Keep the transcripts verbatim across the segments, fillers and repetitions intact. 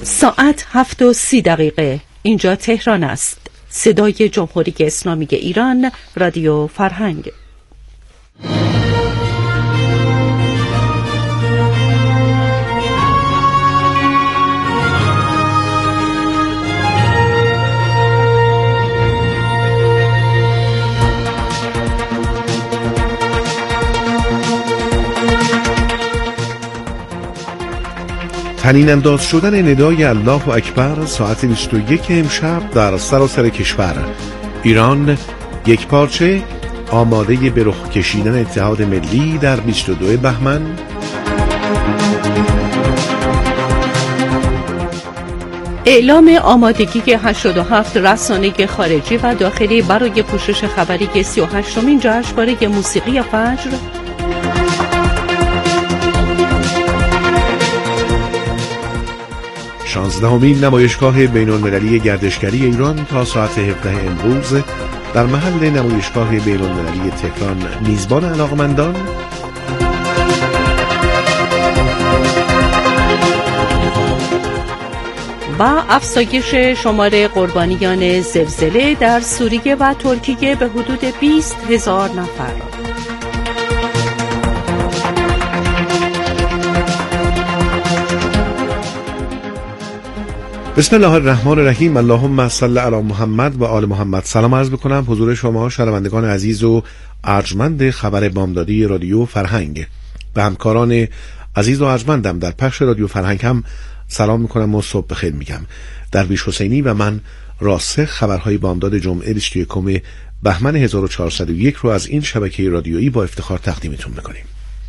ساعت هفت و سی دقیقه. اینجا تهران است. صدای جمهوری اسلامی ایران، رادیو فرهنگ. طنین انداز شدن ندای الله اکبر ساعت بیست و یک امشب در سراسر کشور. ایران یک پارچه آماده به رخ کشیدن اتحاد ملی در بیست و دو بهمن. اعلام آمادگی هشتاد و هفت رسانه خارجی و داخلی برای پوشش خبری سی و هشتمین جشنواره موسیقی فجر. شانزدهمین نمایشگاه بین‌المللی گردشگری ایران تا ساعت هفده امروز در محل نمایشگاه بین‌المللی تهران میزبان علاقمندان. و افزایش شمار قربانیان زلزله در سوریه و ترکیه به حدود بیست هزار نفر. بسم الله الرحمن الرحیم. اللهم صل علی محمد و آل محمد. سلام عرض بکنم حضور شما شنوندگان عزیز و ارجمند خبر بامدادی رادیو فرهنگ. به همکاران عزیز و ارجمندم در پخش رادیو فرهنگ هم سلام میکنم و صبح بخیر میگم. درویش حسینی و من راسخ خبرهای بامداد جمعه بیست و یکم بهمن هزار و چهارصد و یک رو از این شبکه رادیویی با افتخار تقدیمتون میکنیم.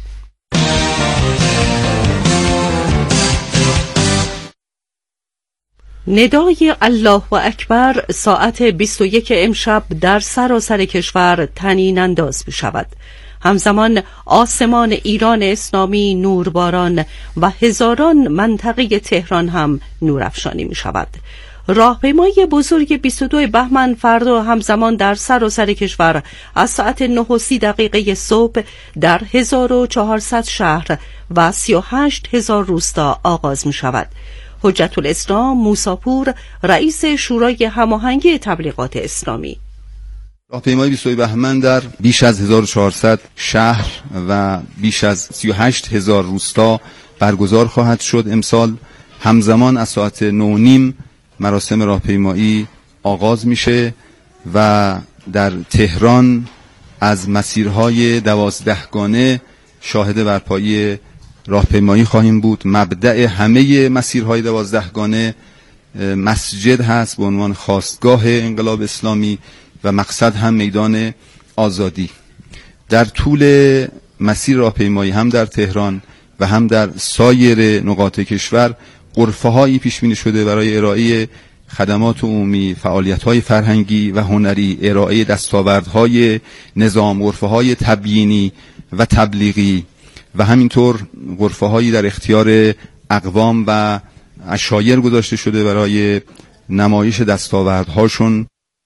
ندای الله اکبر ساعت بیست و یک امشب در سراسر کشور طنین انداز می شود. همزمان آسمان ایران اسلامی نورباران و هزاران منطقه تهران هم نورافشانی می شود. راهپیمایی بزرگ بیست و دو بهمن فردا همزمان در سراسر کشور از ساعت نه و سی دقیقه صبح در هزار و چهارصد شهر و سی و هشت هزار روستا آغاز می شود. حجت الاسلام موسی‌پور، رئیس شورای هماهنگی تبلیغات اسلامی: راهپیمایی بیست و دو بهمن در بیش از هزار و چهارصد شهر و بیش از سی و هشت هزار روستا برگزار خواهد شد امسال. همزمان از ساعت نه و نیم مراسم راهپیمایی آغاز میشه و در تهران از مسیرهای دوازدهگانه شاهد برپایی راهپیمایی خواهیم بود. مبدأ همه مسیرهای دوازدهگانه مسجد هست به عنوان خاستگاه انقلاب اسلامی و مقصد هم میدان آزادی. در طول مسیر راهپیمایی هم در تهران و هم در سایر نقاط کشور غرفه‌هایی پیش بینی شده برای ارائه خدمات عمومی، فعالیت‌های فرهنگی و هنری، ارائه دستاوردهای نظام، غرفه‌های تبیینی و تبلیغی و همینطور غرفه‌هایی در اختیار اقوام و عشایر گذاشته شده برای نمایش دستاوردهاشون.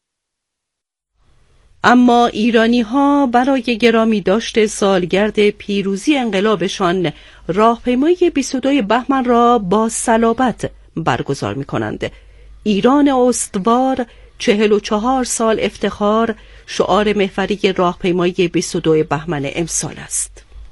اما ایرانی ها برای گرامی داشته سالگرد پیروزی انقلابشان راهپیمایی بیست و دو بهمن را با صلابت برگزار می کنند. ایران استوار، چهل و چهار سال افتخار، شعار محوری راهپیمایی بیست و دو بهمن امسال است.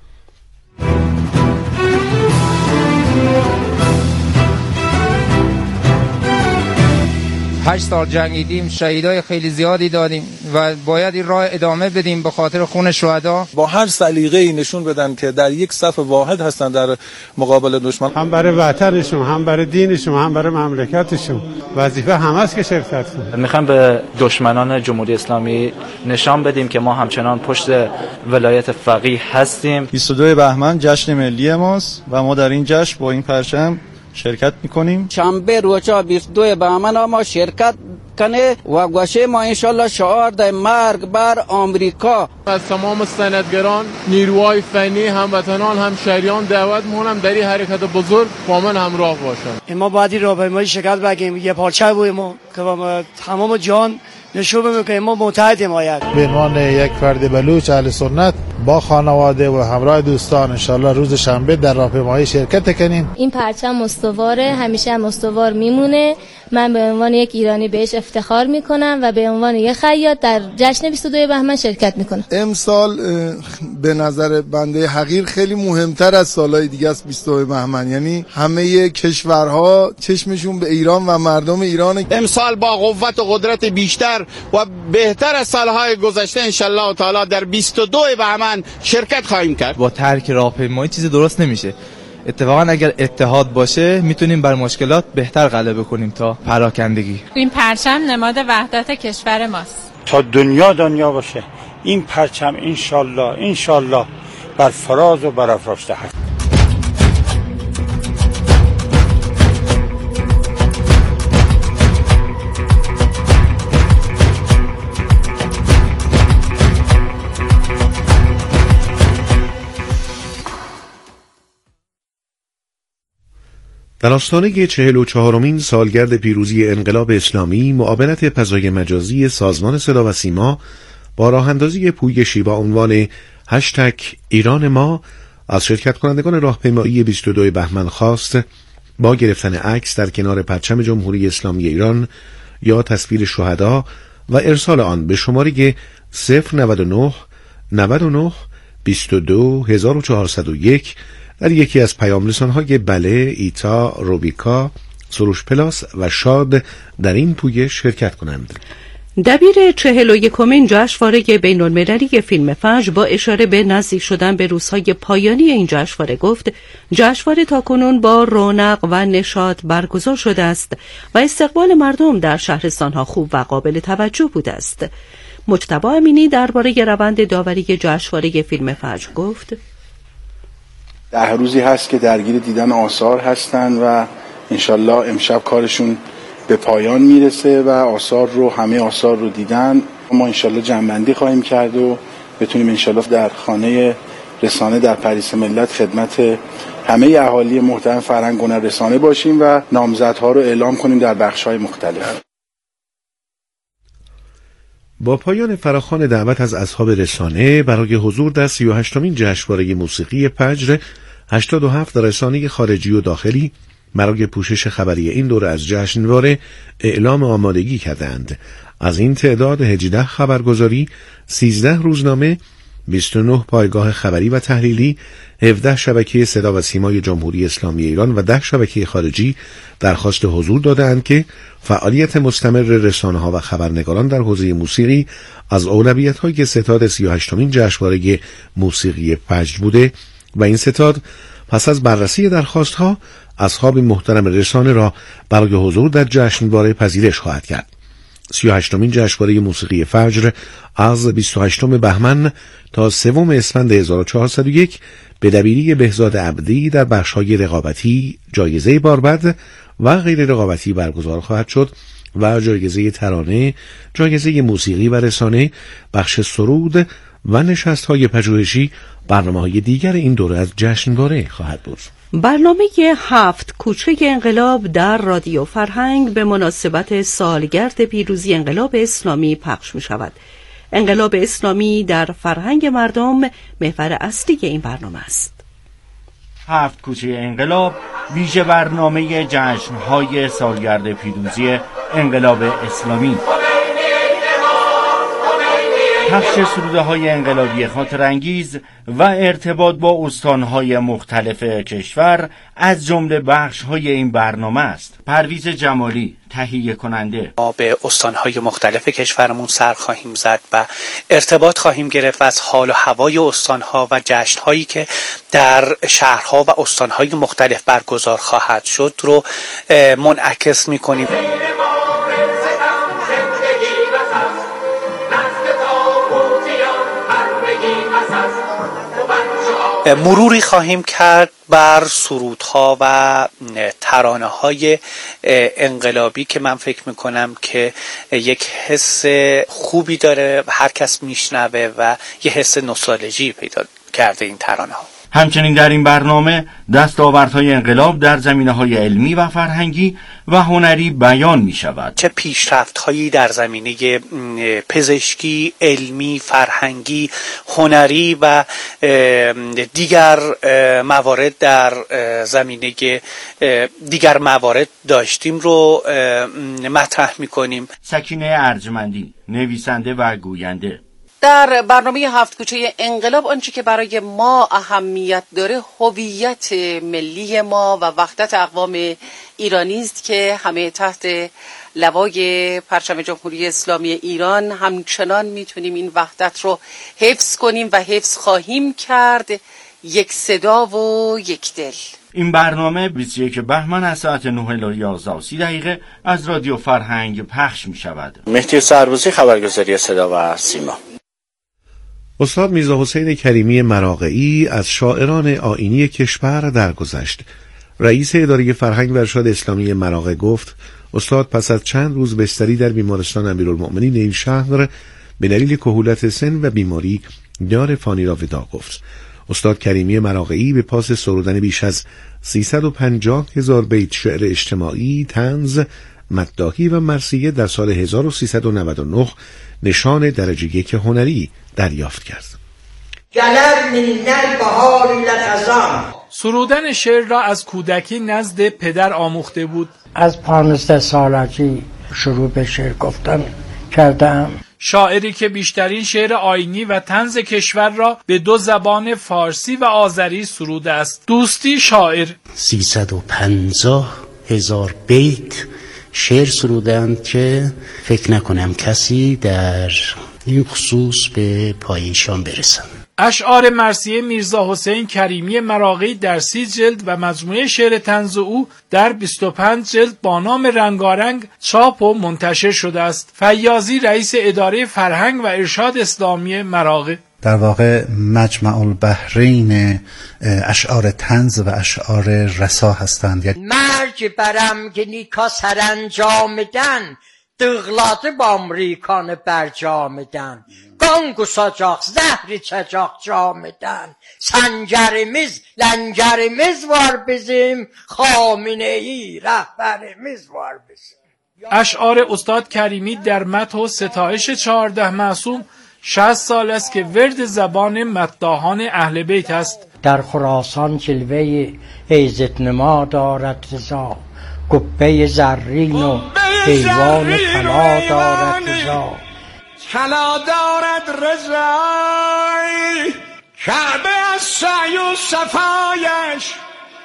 هشت سال جنگیدیم، شهیدای خیلی زیادی دادیم و باید این راه ادامه بدیم به خاطر خون شهدا. با هر سلیقه‌ای نشون بدن که در یک صف واحد هستن در مقابل دشمن، هم برای وطنشون، هم برای دینشون، هم برای مملکتشون. وظیفه همه است که شرکت کنن. میخوایم به دشمنان جمهوری اسلامی نشان بدیم که ما همچنان پشت ولایت فقیه هستیم. بیست و دو بهمن جشن ملی ماست و ما در این جشن با این پرچم شرکت میکنیم. شنبه روزا بیست و دو بهمن ما شرکت کنه و گوشه ما انشالله شعار ده مرگ بر آمریکا. از تمام سندگران، نیروهای فنی، هموطنان، همشهریان دعوت می‌کنم در این حرکت بزرگ با من همراه باشن. ما باید این راهپیمایی شرکت بگیم، یه پارچه بودیم ما که تمام جهان نشون بده که ما متحدیم. آید به عنوان یک فرد بلوچ اهل سنت با خانواده و همراه دوستان انشالله روز شنبه در راهپیمایی شرکت کنیم. این پرچم استواره، همیشه هم استوار میمونه. من به عنوان یک ایرانی بهش افتخار میکنم و به عنوان یک خیاط در جشن بیست و دو بهمن شرکت میکنم. امسال به نظر بنده حقیر خیلی مهمتر از سالهای دیگه است بیست و دو بهمن، یعنی همه کشورها چشمشون به ایران و مردم ایران. امسال با قوت و قدرت بیشتر و بهتر از سالهای گذشته انشالله تعالی در بیست و دو بهمن شرکت خواهیم کرد. با ترک راهپیمایی چیز درست نمیشه. اتفاقا اگر اتحاد باشه میتونیم بر مشکلات بهتر غلبه کنیم تا پراکندگی. این پرچم نماد وحدت کشور ماست. تا دنیا دنیا باشه این پرچم انشالله انشالله بر فراز و برافراشته هست. در آستانه چهل و چهارمین سالگرد پیروزی انقلاب اسلامی، معاونت فضای مجازی سازمان صدا و سیما با راه اندازی پویشی با عنوان هشتگ ایران ما از شرکت کنندگان راهپیمایی بیست و دو بهمن خواست با گرفتن عکس در کنار پرچم جمهوری اسلامی ایران یا تصویر شهدا و ارسال آن به شماره صفر نود و نه نود و نه بیست و دو هزار و چهارصد و یک در یکی از پیام رسان‌های بله، ایتا، روبیکا، سروش پلاس و شاد در این پویش شرکت کنند. دبیر چهل و یکمین جشنواره بین المللی فیلم فجر با اشاره به نزدیک شدن به روزهای پایانی این جشنواره گفت جشنواره تاکنون با رونق و نشاط برگزار شده است و استقبال مردم در شهرستانها خوب و قابل توجه بوده است. مجتبی امینی درباره روند داوری جشنواره فیلم فجر گفت ده روزی هست که درگیر دیدن آثار هستن و انشالله امشب کارشون به پایان میرسه و آثار رو همه آثار رو دیدن. ما انشالله جمع‌بندی خواهیم کرد و بتونیم انشالله در خانه رسانه در پاریس ملت خدمت همه اهالی محترم فرهنگ هنر رسانه باشیم و نامزدها رو اعلام کنیم در بخش‌های مختلف. با پایان فراخوان دعوت از اصحاب رسانه برای حضور در سی و هشتمین جشنواره موسیقی فجر، هشتاد و هفت رسانه خارجی و داخلی برای پوشش خبری این دوره از جشنواره اعلام آمادگی کردند. از این تعداد هجده خبرگزاری، سیزده روزنامه، بیست و نه پایگاه خبری و تحلیلی، هفده شبکه صدا و سیمای جمهوری اسلامی ایران و ده شبکه خارجی درخواست حضور دادند که فعالیت مستمر رسانه‌ها و خبرنگاران در حوزه موسیقی از اولویت‌های ستاد سی و هشتمین جشنواره موسیقی فجر بوده و این ستاد پس از بررسی درخواست‌ها اصحاب محترم رسانه را برای حضور در جشنواره پذیرش خواهد کرد. سی و هشتمین جشنواره موسیقی فجر از بیست و هشتم بهمن تا سوم اسفند هزار و چهارصد و یک به دبیری بهزاد عبدی در بخش‌های رقابتی، جایزه باربد و غیر رقابتی برگزار خواهد شد و جایزه ترانه، جایزه موسیقی و رسانه، بخش سرود و نشست‌های پژوهشی برنامه‌های دیگر این دوره از جشنواره خواهد بود. برنامه هفت کوچه انقلاب در رادیو فرهنگ به مناسبت سالگرد پیروزی انقلاب اسلامی پخش می شود. انقلاب اسلامی در فرهنگ مردم محور اصلی این برنامه است. هفت کوچه انقلاب ویژه برنامه جشن‌های سالگرد پیروزی انقلاب اسلامی. پخش سروده‌های انقلابی خاطرانگیز و ارتباط با استان‌های مختلف کشور از جمله بخش‌های این برنامه است. پرویز جمالی تهیه کننده. ما به استان‌های مختلف کشورمون سر خواهیم زد و ارتباط خواهیم گرفت از حال و هوای استان‌ها و جشن‌هایی که در شهرها و استان‌های مختلف برگزار خواهد شد رو منعکس می‌کنیم. مروری خواهیم کرد بر سرودها و ترانه‌های انقلابی که من فکر میکنم که یک حس خوبی داره، هر کس میشنوه و یه حس نوستالژی پیدا کرده این ترانه‌ها. همچنین در این برنامه دستاوردهای انقلاب در زمینه‌های علمی و فرهنگی و هنری بیان می شود. چه پیشرفت‌هایی در زمینه پزشکی، علمی، فرهنگی، هنری و دیگر موارد در زمینه دیگر موارد داشتیم رو مطرح می‌کنیم. سکینه ارجمندی، نویسنده و گوینده: در برنامه هفت کوچه انقلاب آنچه که برای ما اهمیت داره هویت ملی ما و وحدت اقوام ایرانی است که همه تحت لوای پرچم جمهوری اسلامی ایران همچنان میتونیم این وحدت رو حفظ کنیم و حفظ خواهیم کرد، یک صدا و یک دل. این برنامه بیست و یک بهمن از ساعت نه الی یازده و سی دقیقه از رادیو فرهنگ پخش می شود. مهدی سربازی، خبرگزاری صدا و سیما. استاد میرزا حسین کریمی مراغعی از شاعران آیینی کشور درگذشت. رئیس اداره فرهنگ و ارشاد اسلامی مراغه گفت استاد پس از چند روز بستری در بیمارستان امیرالمؤمنین این شهر به دلیل کهولت سن و بیماری یار فانی را وداع گفت. استاد کریمی مراغعی به پاس سرودن بیش از سیصد و پنجاه هزار بیت شعر اجتماعی، طنز، مداحی و مرثیه در سال هزار و سیصد و نود و نه نشان درجه یک هنری دریافت کرد. سرودن شعر را از کودکی نزد پدر آموخته بود. از پانزده سالگی شروع به شعر گفتن کردم. شاعری که بیشترین شعر آیینی و طنز کشور را به دو زبان فارسی و آذری سروده است. دوستی شاعر سیصد و پنجاه هزار بیت شعر سرودند که فکر نکنم کسی در این خصوص به پای ایشان برسند. اشعار مرثیه میرزا حسین کریمی مراغی در سی جلد و مجموعه شعر طنز او در بیست و پنج جلد با نام رنگارنگ چاپ و منتشر شده است. فیاضی رئیس اداره فرهنگ و ارشاد اسلامی مراغه: در واقع مجمع البحرین اشعار طنز و اشعار رسا هستند. مرج برم که نیکا سرانجامدن دغلاده با امریکان برجامدن گنگ و ساجاق زهر چجاق جامدن سنجرمیز لنجرمیز وار بزیم خامنه ای رهبرمیز وار بزیم. اشعار استاد کریمی در مدح و ستایش چهارده معصوم شصت سال است که ورد زبان مداحان اهل بیت است. در خراسان جلوه عزت نما دارد رضا، گبه زرین و حیوان طلا دارد رضا، طلا دارد رضای کعبه از سعی و صفایش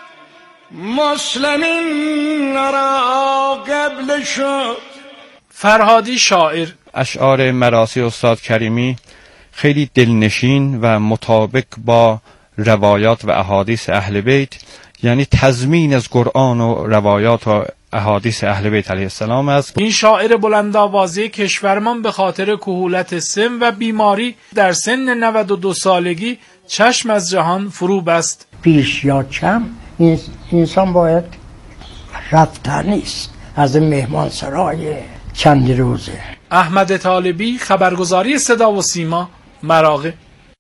مسلمین را قبل شد. فرهادی شاعر: اشعار مراثی استاد کریمی خیلی دلنشین و مطابق با روایات و احادیث اهل بیت، یعنی تضمین از قرآن و روایات و احادیث اهل بیت علیه السلام است. این شاعر بلندآوازه کشورمان به خاطر کهولت سن و بیماری در سن نود و دو سالگی چشم از جهان فرو بست. بیش یا کم انسان باید رفتن است از مهمان سرای چند روزه. احمد طالبی، خبرگزاری صدا و سیما، مراغه.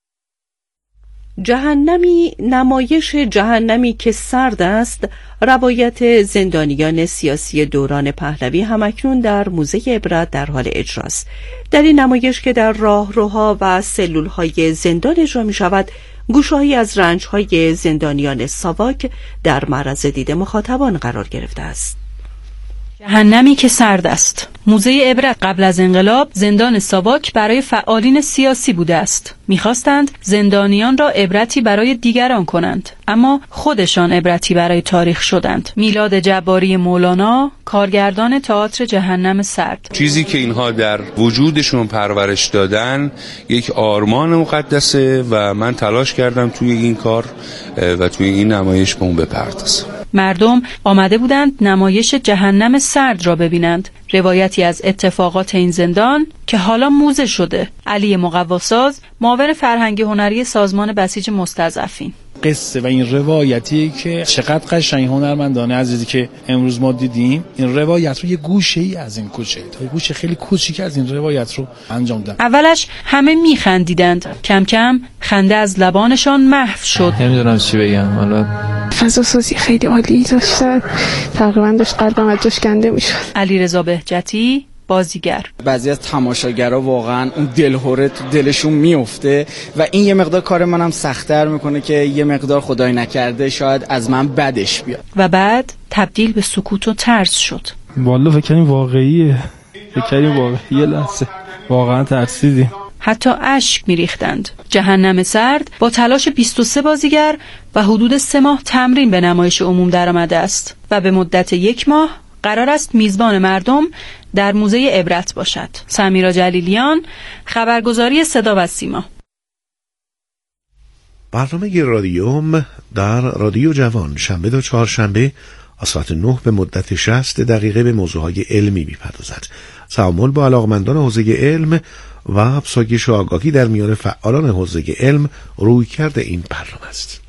جهنمی، نمایش جهنمی که سرد است، روایت زندانیان سیاسی دوران پهلوی همکنون در موزه عبرت در حال اجراست. در این نمایش که در راهروها و سلولهای زندان اجرا می شود، گوشهایی از رنجهای زندانیان ساواک در معرض دید مخاطبان قرار گرفته است. جهنمی که سرد است. موزه عبرت قبل از انقلاب زندان ساواک برای فعالین سیاسی بوده است. می‌خواستند زندانیان را عبرتی برای دیگران کنند، اما خودشان عبرتی برای تاریخ شدند. میلاد جباری مولانا، کارگردان تئاتر جهنم سرد: چیزی که اینها در وجودشون پرورش دادن یک آرمان مقدسه و من تلاش کردم توی این کار و توی این نمایش به اون بپردازم. مردم آمده بودند نمایش جهنم سرد را ببینند. روایتی از اتفاقات این زندان که حالا موزه شده. علی مقواساز، معاون فرهنگی هنری سازمان بسیج مستضعفین: قصه و این روایتی که چقدر قشنگ هنرمندانه عزیزی که امروز ما دیدیم، این روایت رو یه گوشه ای از این کوچه تا یه گوشه خیلی کوچیک از این روایت رو انجام دادن. اولش همه میخندیدند، کم کم خنده از لبانشان محو شد. نمیدونم چی بگم. حالا فضا سازی خیلی عالی داشتن، تقریبا داشت قلبم از جوش کنده میشد. علیرضا بهجتی، بازیگر: بعضی از تماشاگرها واقعا اون دلهوره تو دلشون میفته و این یه مقدار کار منم سخت‌تر میکنه که یه مقدار خدای نکرده شاید از من بدش بیاد. و بعد تبدیل به سکوت و ترس شد. والله فکر کنیم واقعیه، فکر کنیم واقعیه. لحظه واقعا ترسیدیم، حتی اشک میریختند. جهنم سرد با تلاش بیست و سه بازیگر و حدود سه ماه تمرین به نمایش عموم درآمده است و به مدت یک ماه قرار است میزبان مردم در موزه عبرت باشد. سمیرا جلیلیان، خبرگزاری صدا و سیما. برنامه رادیوم در رادیو جوان شنبه تا چهارشنبه از ساعت نه به مدت شصت دقیقه به موضوعهای علمی می‌پردازد. تعامل با علاقمندان حوزه علم و افزایش آگاهی در میان فعالان حوزه علم رویکرد این برنامه است.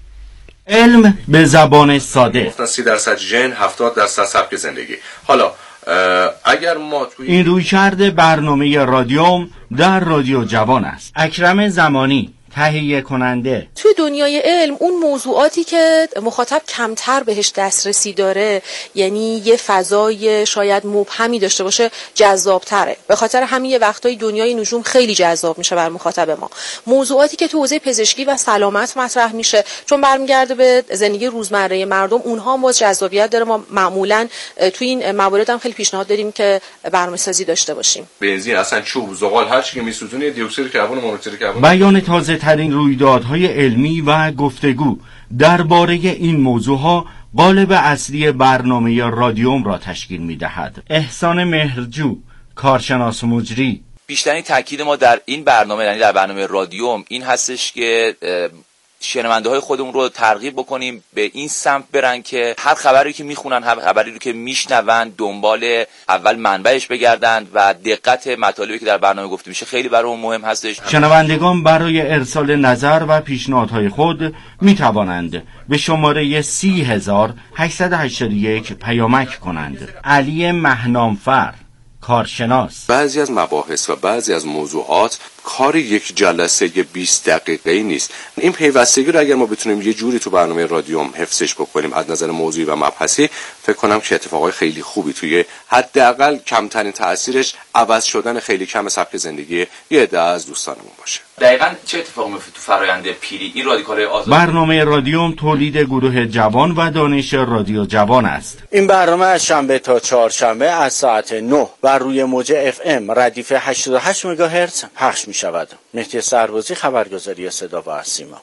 علم به زبان ساده. سی درصد ژن، هفتاد درصد سبک زندگی. حالا اگر ما توی این رویکرد برنامه رادیوم در رادیو جوان است. اکرم زمانی، تهیه کننده. توی دنیای علم اون موضوعاتی که مخاطب کمتر بهش دسترسی داره، یعنی یه فضای شاید مبهمی داشته باشه، جذابتره. به خاطر همین یه وقتایی دنیای نجوم خیلی جذاب میشه بر مخاطب ما. موضوعاتی که تو حوزه پزشکی و سلامت مطرح میشه چون برمیگرده به زندگی روزمره مردم، اونها هم باز جذابیت داره. ما معمولا توی این موارد هم خیلی پیشنهاد داریم که برنامه‌سازی داشته باشیم. بنزین، اصلا چوب، زغال، هر چی که میسوزونه دی اکسید کربن و مونوکسید کربن. بیان تازه ترین رویدادهای علمی و گفتگو درباره این موضوعها قالب اصلی برنامه رادیوم را تشکیل می‌دهد. احسان مهرجو، کارشناس مجری: بیشترین تاکید ما در این برنامه، یعنی در برنامه رادیوم، این هستش که شنونده های خودمون رو ترغیب بکنیم به این سمت برن که هر خبری که میخونن، هر خبری رو که میشنون، دنبال اول منبعش بگردن و دقت مطالبی که در برنامه گفته میشه خیلی برامون مهم هستش. شنوندگان برای ارسال نظر و پیشنهادهای خود میتوانند به شماره سی هزار هشتصد و هشتاد و یک پیامک کنند. علی مهنامفر، کارشناس: بعضی از مباحث و بعضی از موضوعات کار یک جلسه بیست دقیقه‌ای نیست. این پیوستگی رو اگر ما بتونیم یه جوری تو برنامه رادیوم حفظش بکنیم از نظر موضوعی و مبحثی، فکر کنم که اتفاقای خیلی خوبی توی حداقل کمترین تأثیرش عوض شدن خیلی کم سبک زندگی یه عده از دوستانمون باشه. دقیقاً چه اتفاقی میفته تو فرآیند پیری این رادیکال آزاد؟ برنامه رادیوم تولید گروه جوان و دانش رادیو جوان است. این برنامه از شنبه تا چهارشنبه از ساعت نه بر روی موج اف ام ردیف هشتاد و هشت مگاهرتز پخش می شود. مهدی سربازی، خبرگزاری صدا و سیما.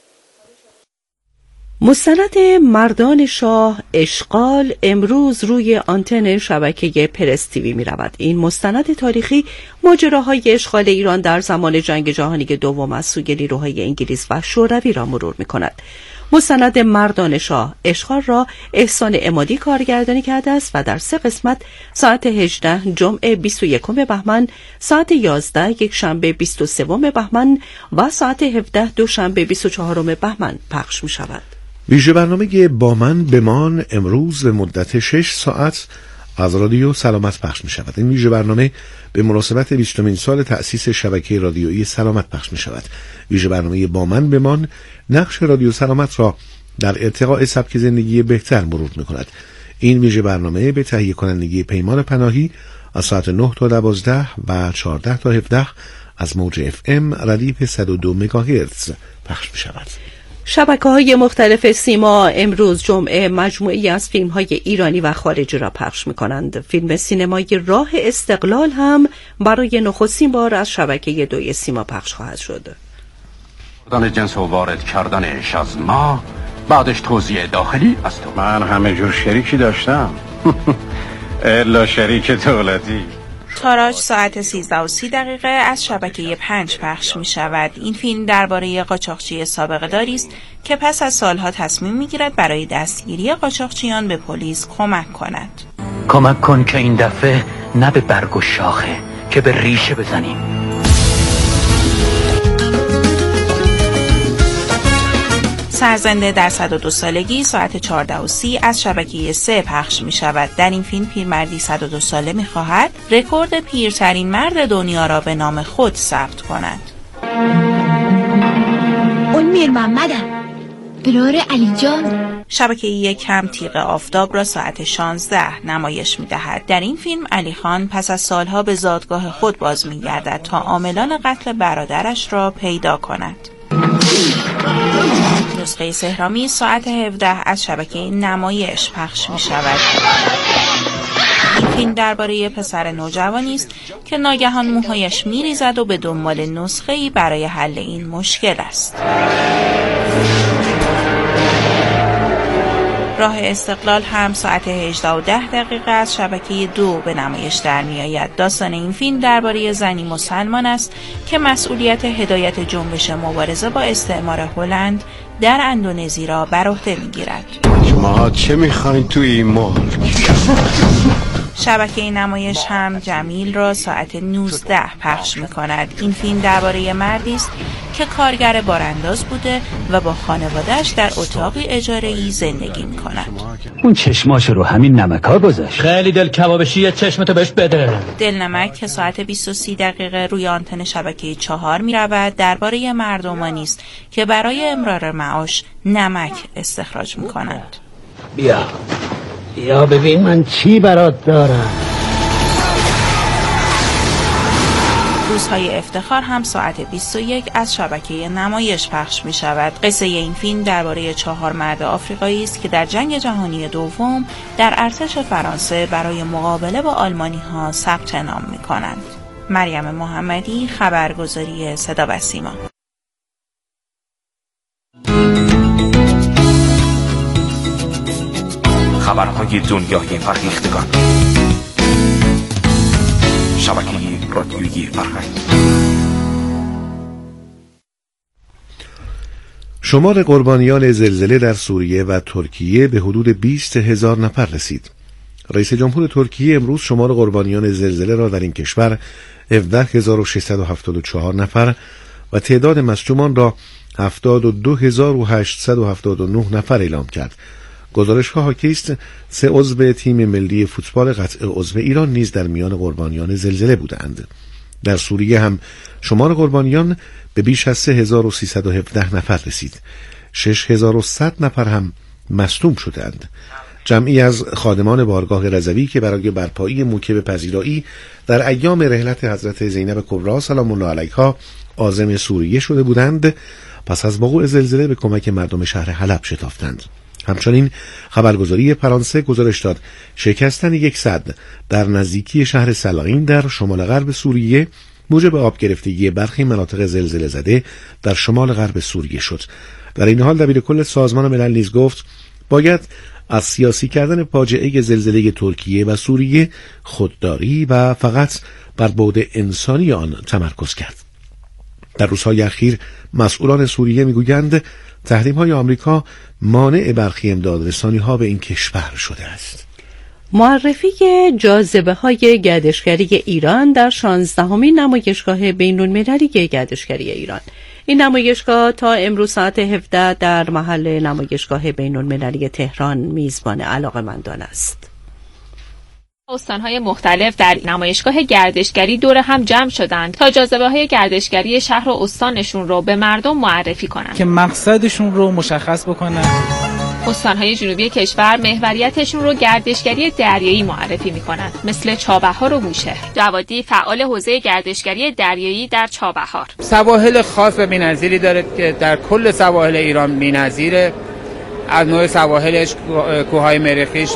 مستند مردان شاه اشغال امروز روی آنتن شبکه پرس تیوی می رود. این مستند تاریخی ماجراهای اشغال ایران در زمان جنگ جهانی دوم از سوی نیروهای انگلیس و شوروی را مرور می کند. مستند مردان شاه اشغال را احسان عمادی کارگردانی کرده است و در سه قسمت ساعت هجده جمعه بیست و یکم بهمن، ساعت یازده یک شنبه بیست و سوم بهمن و ساعت هفده دوشنبه بیست و چهارم بهمن پخش می شود. ویژه برنامه با من بمان امروز به مدت شش ساعت از رادیو سلامت پخش می شود. این ویژه برنامه به مناسبت بیستمین سال تأسیس شبکه رادیویی سلامت پخش می شود. ویژه برنامه با من بمان نقش رادیو سلامت را در ارتقاء سبک زندگی بهتر مرور می کند. این ویژه برنامه به تهیه کنندگی پیمان پناهی از ساعت نه تا دوازده و چهارده تا هفده از موج اف ام ردیف صد و دو مگاهرتز پخش می شود. شبکه‌های مختلف سیما امروز جمعه مجموعی از فیلم‌های ایرانی و خارجی را پخش می‌کنند. فیلم سینمایی راه استقلال هم برای نخستین بار از شبکه دوی سیما پخش خواهد شد. دادن جنس و وارد کردنش از ما، بعدش توزیع داخلی از تو. من همه جور شریکی داشتم الا شریک دولتی. تاراج ساعت سیزده و سی دقیقه از شبکه پنج پخش می شود. این فیلم درباره قاچاقچی سابقه داری است که پس از سالها تصمیم می گیرد برای دستگیری قاچاقچیان به پلیس کمک کند. کمک کن که این دفعه نه به برگ و شاخه که به ریشه بزنیم. سرزنده در صد و دو سالگی ساعت چهارده و سی از شبکه سه پخش می شود. در این فیلم پیرمردی صد و دو ساله می خواهد رکورد پیرترین مرد دنیا را به نام خود ثبت کند. اون میر محمدم، برار علی جان. شبکه یک هم تیغ آفتاب را ساعت شانزده نمایش می دهد. در این فیلم علی خان پس از سالها به زادگاه خود باز می گردد تا عاملان قتل برادرش را پیدا کند. نسخه سهرامی ساعت هفده از شبکه نمایش پخش می شود. این فیلم درباره پسر نوجوانی است که ناگهان موهایش می ریزد و به دنبال نسخه‌ای برای حل این مشکل است. راه استقلال هم ساعت هجده و ده دقیقه از شبکه دو به نمایش در می آید. داستان این فیلم درباره زنی مسلمان است که مسئولیت هدایت جنبش مبارزه با استعمار هلند در اندونزی را بر عهده می گیرد. شما چه می خواین توی این ملک؟ شبکه نمایش هم جمیل را ساعت نوزده پخش می کند. این فیلم درباره مردی است که کارگر بارانداز بوده و با خانواده‌اش در اتاقی اجاره‌ای زندگی می کند. اون چشماشو رو همین نمک‌ها گذاشت. خیلی دل کبابشی، یه چشمتو بهش بده. دل نمک که ساعت بیست و سی دقیقه روی آنتن شبکه چهار می رود درباره مردمانی است که برای امرار معاش نمک استخراج می کنند. بیا یا ببین من چی برات دارم. روزهای افتخار هم ساعت بیست و یک از شبکه نمایش پخش می شود. قصه این فیلم درباره چهار مرد آفریقایی است که در جنگ جهانی دوم در ارتش فرانسه برای مقابله با آلمانی ها ثبت نام می کنند. مریم محمدی، خبرگزاری صدا و سیما. خبرهای دنیای فرهیختگان، شبکه رادیویی فرهنگ. شمار قربانیان زلزله در سوریه و ترکیه به حدود بیست هزار نفر رسید. رئیس جمهور ترکیه امروز شمار قربانیان زلزله را در این کشور هفده هزار و ششصد و هفتاد و چهار نفر و تعداد مصدومان را هفتاد و دو هزار و هشتصد و هفتاد و نه نفر اعلام کرد. گزارش‌ها حاکی است سه عضو تیم ملی فوتبال قطع عضو ایران نیز در میان قربانیان زلزله بودند. در سوریه هم شمار قربانیان به بیش از سه هزار و سیصد و هفده نفر رسید. شش هزار و صد نفر هم مصدوم شدند. جمعی از خادمان بارگاه رضوی که برای برپایی موکب پذیرایی در ایام رحلت حضرت زینب کبری سلام الله علیها عازم سوریه شده بودند، پس از وقوع زلزله به کمک مردم شهر حلب شتافتند. همچنین خبرگزاری فرانسه گزارش داد شکستن یک سد در نزدیکی شهر سلاین در شمال غرب سوریه موجب آب گرفتگی برخی مناطق زلزله زده در شمال غرب سوریه شد. در این حال دبیرکل سازمان ملل نیز گفت باید از سیاسی کردن فاجعه زلزله ترکیه و سوریه خودداری و فقط بر بعد انسانی آن تمرکز کرد. در روزهای اخیر مسئولان سوریه میگویند تحریم‌های آمریکا مانع برخی امدادرسانی‌ها به این کشور شده است. معرفی جاذبه‌های گردشگری ایران در شانزدهمین نمایشگاه بین‌المللی گردشگری ایران. این نمایشگاه تا امروز ساعت هفده در محل نمایشگاه بین‌المللی تهران میزبان علاقه‌مندان است. استان‌های مختلف در نمایشگاه گردشگری دور هم جمع شدند تا جاذبه‌های گردشگری شهر و استانشون رو به مردم معرفی کنند که مقصدشون رو مشخص بکنن. استان‌های جنوبی کشور محوریتشون رو گردشگری دریایی معرفی می‌کنند، مثل چابهار و بوشهر. جوادی فعال حوزه گردشگری دریایی در چابهار. سواحل خاص و بی‌نظیری داره که در کل سواحل ایران بی‌نظیره. از نوع سواحلش کوههای مریخیش.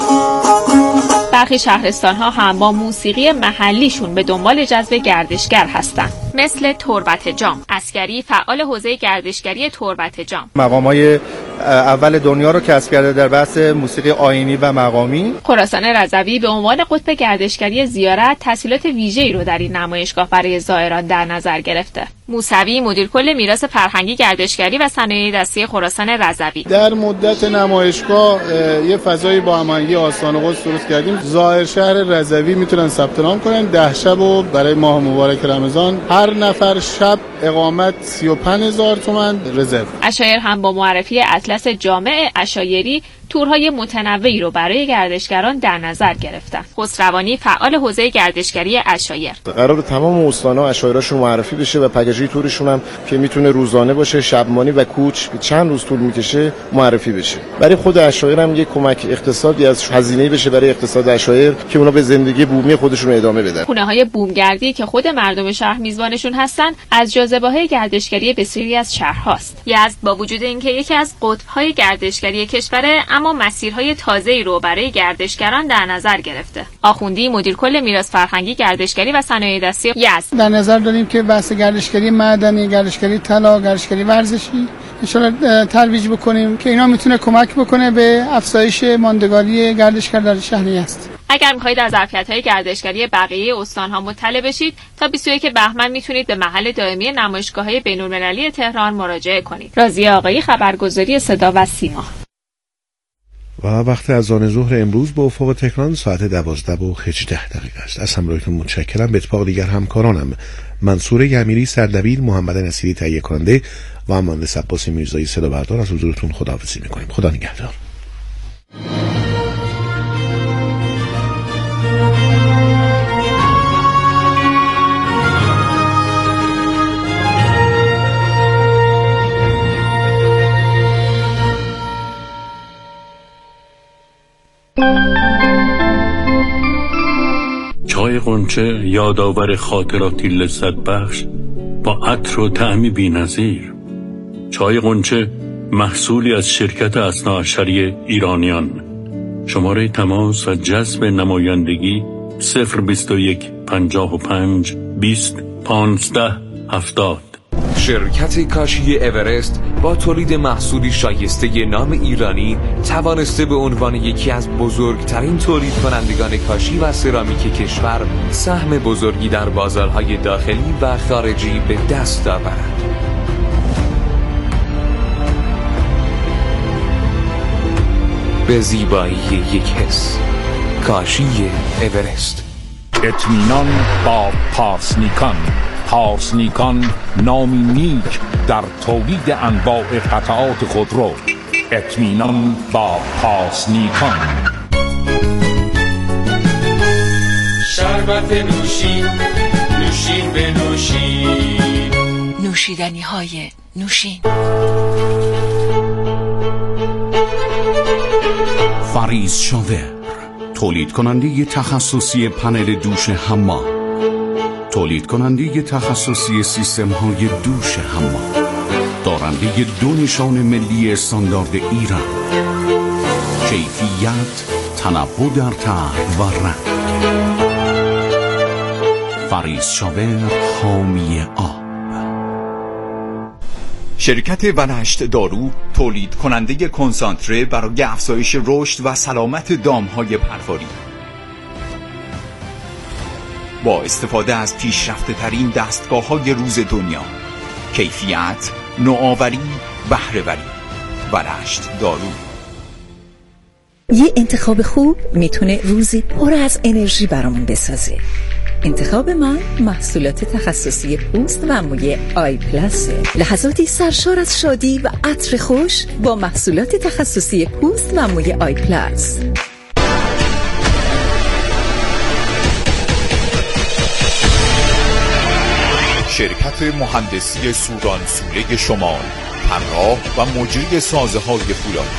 برخی شهرستان‌ها هم با موسیقی محلیشون به دنبال جذب گردشگر هستند، مثل تربت جام. عسکری فعال حوزه گردشگری تربت جام. مقام‌های اول دنیا رو کسب کرده در بحث موسیقی آیینی و مقامی. خراسان رضوی به عنوان قطب گردشگری زیارت تسهیلات ویژه‌ای رو در این نمایشگاه برای زائران در نظر گرفته. موسوی مدیر کل میراث فرهنگی گردشگری و صنایع دستی خراسان رضوی: در مدت نمایشگاه یه فضایی با هماهنگی آستان قدس درست کردیم ظاهر شهر رضوی میتونن ثبت نام کنن. ده شب و برای ماه مبارک رمضان هر نفر شب اقامت سی و پنج هزار تومان رزرو. عشایر هم با معرفی اطلس جامع عشایری تورهای متنوعی رو برای گردشگران در نظر گرفتن. خسروانی فعال حوزه گردشگری عشایر: قرار تمام استان‌ها عشایراشون معرفی بشه و پکیج تورشون هم که میتونه روزانه باشه، شبمانی و کوچ چند روز طول میکشه معرفی بشه. برای خود عشایر هم یک کمک اقتصادی از هزینه بشه برای اقتصاد عشایر که اونا به زندگی بومی خودشون ادامه بدن. خونه‌های بومگردی که خود مردم شهر میزبانشون هستن از جاذبه‌های گردشگری بسیاری از شهرهاست. یزد با وجود اینکه یکی از قطب‌های گردشگری کشوره، اما مسیرهای تازه‌ای رو برای گردشگران در نظر گرفته. آخوندی مدیر کل میراث فرهنگی گردشگری و صنایع دستی یزد: در نظر داریم که بحث گردشگری معدنی، گردشگری طلا، گردشگری ورزشی انشالله ترویج بکنیم که اینا میتونه کمک بکنه به افزایش ماندگاری گردشگر در شهر یزد. اگر میخواهید از ظرفیت‌های گردشگری بقیه استان‌ها مطلع بشید، تا بیست و یکم بهمن میتونید به محل دائمی نمایشگاه‌های بین‌المللی تهران مراجعه کنید. راضیه آقایی، خبرگزاری صدا و سیما. و وقت اذان ظهر امروز به افق تهران ساعت دوازده و هجده دقیقه است. از همراهیتون متشکرم. به اتفاق دیگر همکارانم منصور یمیری سردبیر، محمد نصیری تهیه کننده و مهندس عباس میرزایی صدا بردار از حضورتون خداحافظی می‌کنیم. خدا نگهدار. چای غنچه یادآور خاطراتی لذت بخش با عطر و طعمی بی‌نظیر. چای غنچه محصولی از شرکت اثناعشری ایرانیان. شماره تماس و جذب نمایندگی صفر بیست و یک پنجاه و پنج بیست پانزده هفتاد. شرکت کاشی اورست با تولید محصولی شایسته نام ایرانی توانسته به عنوان یکی از بزرگترین تولید کنندگان کاشی و سرامیک کشور سهم بزرگی در بازارهای داخلی و خارجی به دست آورد. به زیبایی یک حس، کاشی اورست. اطمینان با پارسنیکان. پارسنیکان نامی نیک در تولید انواع قطعات خودرو. اطمینان با پارسنیکان. شربت نوشین، نوشین به نوشین، نوشیدنی های نوشین. فریز شاور، تولید کننده تخصصی پنل دوش حمام، تولید کننده تخصصی سیستم های دوش حمام، دارنده دو نشان ملی استاندارد ایران، کیفیت، تنوع در طرح و رنگ. فریز شاور، حامی آب. شرکت ونشت دارو، تولید کننده کنسانتره برای افزایش رشد و سلامت دامهای پرواری. با استفاده از پیشرفته ترین دستگاه های روز دنیا، کیفیت، نوآوری، بهره‌وری. ونشت دارو. یه انتخاب خوب میتونه روزی پر از انرژی برامون بسازه. انتخاب من محصولات تخصصی پوست و موی آی پلاسه. لحظاتی سرشار از شادی و عطر خوش با محصولات تخصصی پوست و موی آی پلاس. شرکت مهندسی سوران سوله شمال، طراح و مجری سازه های فولادی.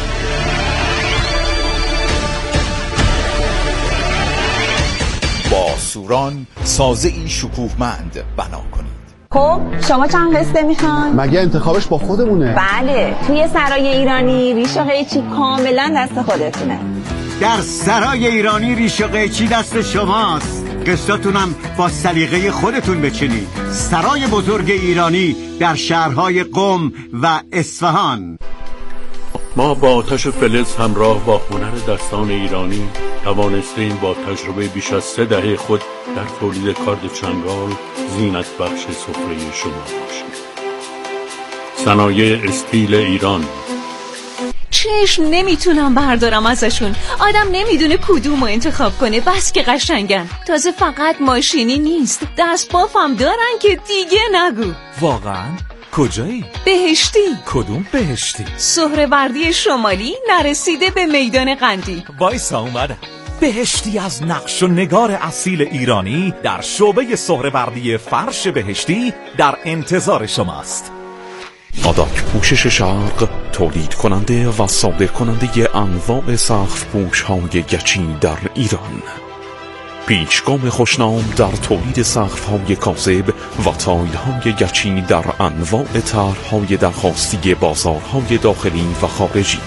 با سوران سازه ای شکوهمند بنا کنید. خب شما چند قسطه میخوان؟ مگه انتخابش با خودمونه؟ بله، توی سرای ایرانی ریش و قیچی کاملا دست خودتونه. در سرای ایرانی ریش و قیچی دست شماست. قسطاتونم با سلیقه خودتون بچینید. سرای بزرگ ایرانی در شهرهای قم و اصفهان. ما با آتش فلز همراه با هنر دستان ایرانی توانستیم با تجربه بیش از سه دهه خود در تولید کارد چنگال زینت بخش سفره شما باشیم. صنایع استیل ایران. چشم نمیتونم بردارم ازشون. آدم نمیدونه کدومو انتخاب کنه، بس که قشنگن. تازه فقط ماشینی نیست، دست بافم دارن که دیگه نگو. واقعا؟ کجایی؟ بهشتی. کدوم بهشتی؟ سهروردی شمالی نرسیده به میدان قندی. وایسا اومدم. بهشتی از نقش و نگار اصیل ایرانی در شعبه سهروردی فرش بهشتی در انتظار شماست. آداک پوشش شرق تولید کننده و صادر کننده انواع سقف پوش های گچی در ایران. پیشگام خوشنام در تولید سقف های کاذب و تایل های گچی در انواع طرح های درخواستی بازارهای داخلی و خارجی.